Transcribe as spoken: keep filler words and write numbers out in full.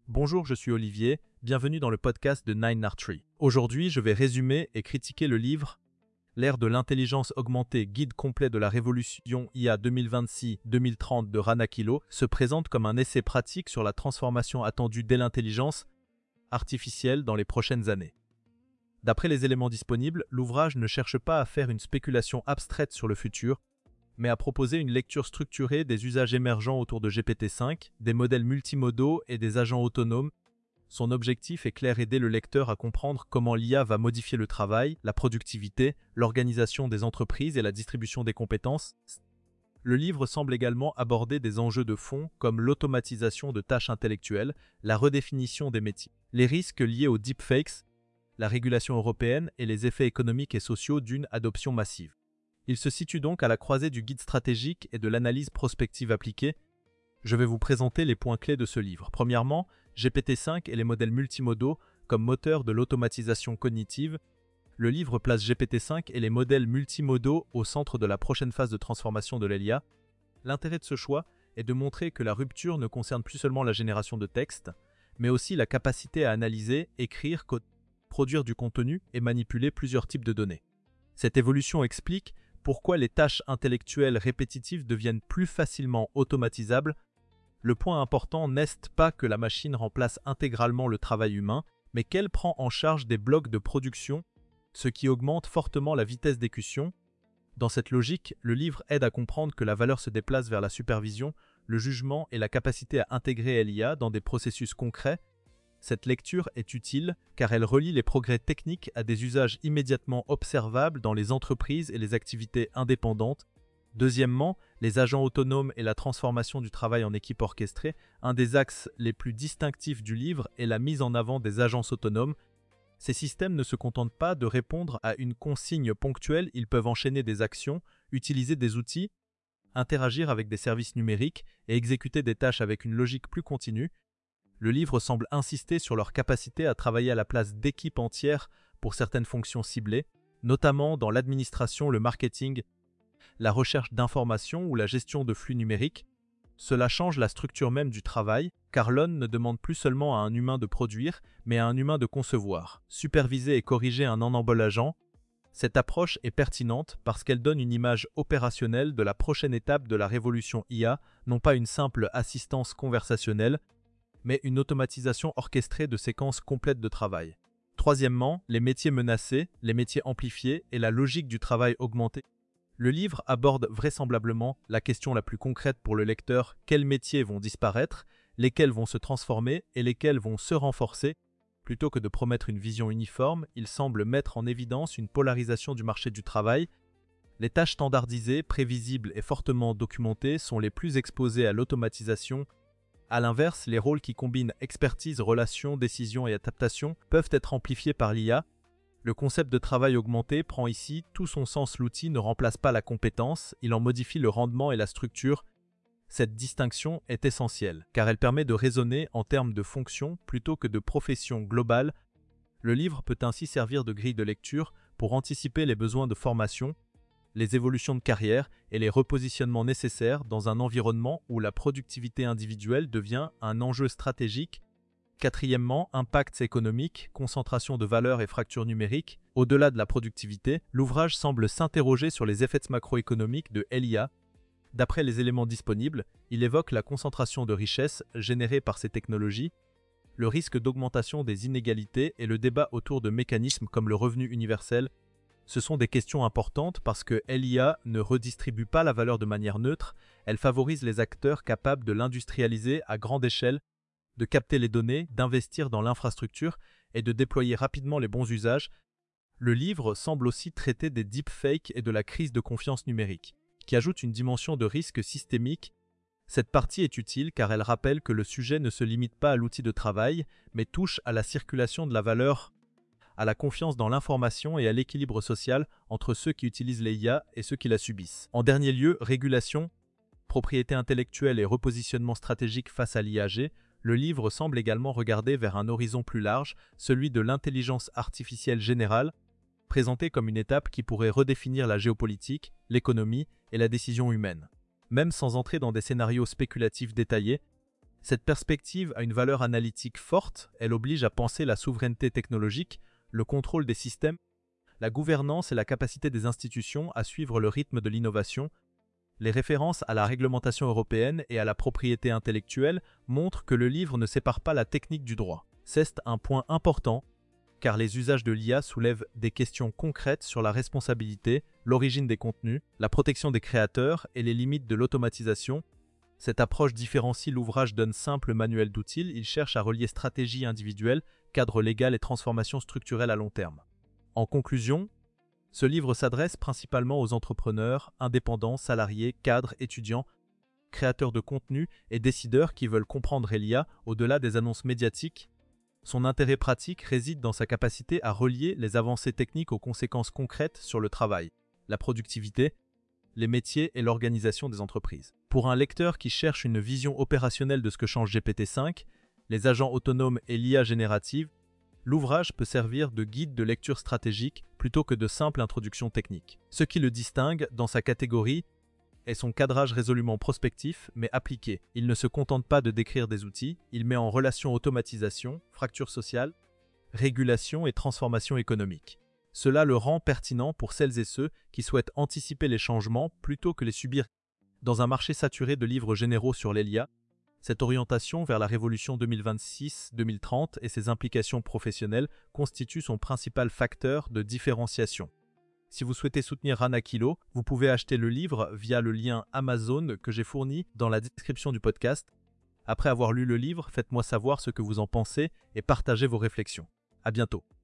Bonjour, je suis Olivier, bienvenue dans le podcast de Nine R Tree. Aujourd'hui, je vais résumer et critiquer le livre L'ère de l'intelligence augmentée, guide complet de la révolution I A deux mille vingt-six deux mille trente de Rana Kilo se présente comme un essai pratique sur la transformation attendue dès l'intelligence artificielle dans les prochaines années. D'après les éléments disponibles, l'ouvrage ne cherche pas à faire une spéculation abstraite sur le futur, mais à proposer une lecture structurée des usages émergents autour de G P T cinq, des modèles multimodaux et des agents autonomes. Son objectif est clair: aider le lecteur à comprendre comment l'I A va modifier le travail, la productivité, l'organisation des entreprises et la distribution des compétences. Le livre semble également aborder des enjeux de fond comme l'automatisation de tâches intellectuelles, la redéfinition des métiers, les risques liés aux deepfakes, la régulation européenne et les effets économiques et sociaux d'une adoption massive. Il se situe donc à la croisée du guide stratégique et de l'analyse prospective appliquée. Je vais vous présenter les points clés de ce livre. Premièrement, G P T cinq et les modèles multimodaux comme moteur de l'automatisation cognitive. Le livre place G P T cinq et les modèles multimodaux au centre de la prochaine phase de transformation de l'I A. L'intérêt de ce choix est de montrer que la rupture ne concerne plus seulement la génération de texte, mais aussi la capacité à analyser, écrire, produire du contenu et manipuler plusieurs types de données. Cette évolution explique pourquoi les tâches intellectuelles répétitives deviennent plus facilement automatisables. Le point important n'est pas que la machine remplace intégralement le travail humain, mais qu'elle prend en charge des blocs de production, ce qui augmente fortement la vitesse d'écution. Dans cette logique, le livre aide à comprendre que la valeur se déplace vers la supervision, le jugement et la capacité à intégrer l'I A dans des processus concrets. Cette lecture est utile car elle relie les progrès techniques à des usages immédiatement observables dans les entreprises et les activités indépendantes. Deuxièmement, les agents autonomes et la transformation du travail en équipe orchestrée. Un des axes les plus distinctifs du livre est la mise en avant des agences autonomes. Ces systèmes ne se contentent pas de répondre à une consigne ponctuelle, ils peuvent enchaîner des actions, utiliser des outils, interagir avec des services numériques et exécuter des tâches avec une logique plus continue. Le livre semble insister sur leur capacité à travailler à la place d'équipes entières pour certaines fonctions ciblées, notamment dans l'administration, le marketing, la recherche d'informations ou la gestion de flux numériques. Cela change la structure même du travail, car l'homme ne demande plus seulement à un humain de produire, mais à un humain de concevoir, superviser et corriger un ensemble agent. Cette approche est pertinente parce qu'elle donne une image opérationnelle de la prochaine étape de la révolution I A, non pas une simple assistance conversationnelle, mais une automatisation orchestrée de séquences complètes de travail. Troisièmement, les métiers menacés, les métiers amplifiés et la logique du travail augmenté. Le livre aborde vraisemblablement la question la plus concrète pour le lecteur: quels métiers vont disparaître, lesquels vont se transformer et lesquels vont se renforcer. Plutôt que de promettre une vision uniforme, il semble mettre en évidence une polarisation du marché du travail. Les tâches standardisées, prévisibles et fortement documentées sont les plus exposées à l'automatisation. A l'inverse, les rôles qui combinent expertise, relations, décision et adaptation peuvent être amplifiés par l'I A. Le concept de travail augmenté prend ici tout son sens. L'outil ne remplace pas la compétence, il en modifie le rendement et la structure. Cette distinction est essentielle, car elle permet de raisonner en termes de fonction plutôt que de profession globale. Le livre peut ainsi servir de grille de lecture pour anticiper les besoins de formation, les évolutions de carrière et les repositionnements nécessaires dans un environnement où la productivité individuelle devient un enjeu stratégique. Quatrièmement, impact économique, concentration de valeur et fracture numérique. Au-delà de la productivité, l'ouvrage semble s'interroger sur les effets macroéconomiques de l'I A. D'après les éléments disponibles, il évoque la concentration de richesses générée par ces technologies, le risque d'augmentation des inégalités et le débat autour de mécanismes comme le revenu universel. Ce sont des questions importantes parce que l'I A ne redistribue pas la valeur de manière neutre, elle favorise les acteurs capables de l'industrialiser à grande échelle, de capter les données, d'investir dans l'infrastructure et de déployer rapidement les bons usages. Le livre semble aussi traiter des deepfakes et de la crise de confiance numérique, qui ajoute une dimension de risque systémique. Cette partie est utile car elle rappelle que le sujet ne se limite pas à l'outil de travail, mais touche à la circulation de la valeur, à la confiance dans l'information et à l'équilibre social entre ceux qui utilisent l'I A et ceux qui la subissent. En dernier lieu, régulation, propriété intellectuelle et repositionnement stratégique face à l'I A G. Le livre semble également regarder vers un horizon plus large, celui de l'intelligence artificielle générale, présentée comme une étape qui pourrait redéfinir la géopolitique, l'économie et la décision humaine. Même sans entrer dans des scénarios spéculatifs détaillés, Cette perspective a une valeur analytique forte, elle oblige à penser la souveraineté technologique, le contrôle des systèmes, la gouvernance et la capacité des institutions à suivre le rythme de l'innovation. Les références à la réglementation européenne et à la propriété intellectuelle montrent que le livre ne sépare pas la technique du droit. C'est un point important, car les usages de l'I A soulèvent des questions concrètes sur la responsabilité, l'origine des contenus, la protection des créateurs et les limites de l'automatisation. Cette approche différencie l'ouvrage d'un simple manuel d'outils, il cherche à relier stratégie individuelle, cadre légal et transformation structurelle à long terme. En conclusion, ce livre s'adresse principalement aux entrepreneurs, indépendants, salariés, cadres, étudiants, créateurs de contenu et décideurs qui veulent comprendre l'I A au-delà des annonces médiatiques. Son intérêt pratique réside dans sa capacité à relier les avancées techniques aux conséquences concrètes sur le travail, la productivité, les métiers et l'organisation des entreprises. Pour un lecteur qui cherche une vision opérationnelle de ce que change G P T cinq, les agents autonomes et l'I A générative, l'ouvrage peut servir de guide de lecture stratégique plutôt que de simple introduction technique. Ce qui le distingue dans sa catégorie est son cadrage résolument prospectif mais appliqué. Il ne se contente pas de décrire des outils, il met en relation automatisation, fracture sociale, régulation et transformation économique. Cela le rend pertinent pour celles et ceux qui souhaitent anticiper les changements plutôt que les subir. Dans un marché saturé de livres généraux sur l'I A, cette orientation vers la révolution deux mille vingt-six deux mille trente et ses implications professionnelles constitue son principal facteur de différenciation. Si vous souhaitez soutenir Ranakilo, vous pouvez acheter le livre via le lien Amazon que j'ai fourni dans la description du podcast. Après avoir lu le livre, faites-moi savoir ce que vous en pensez et partagez vos réflexions. À bientôt.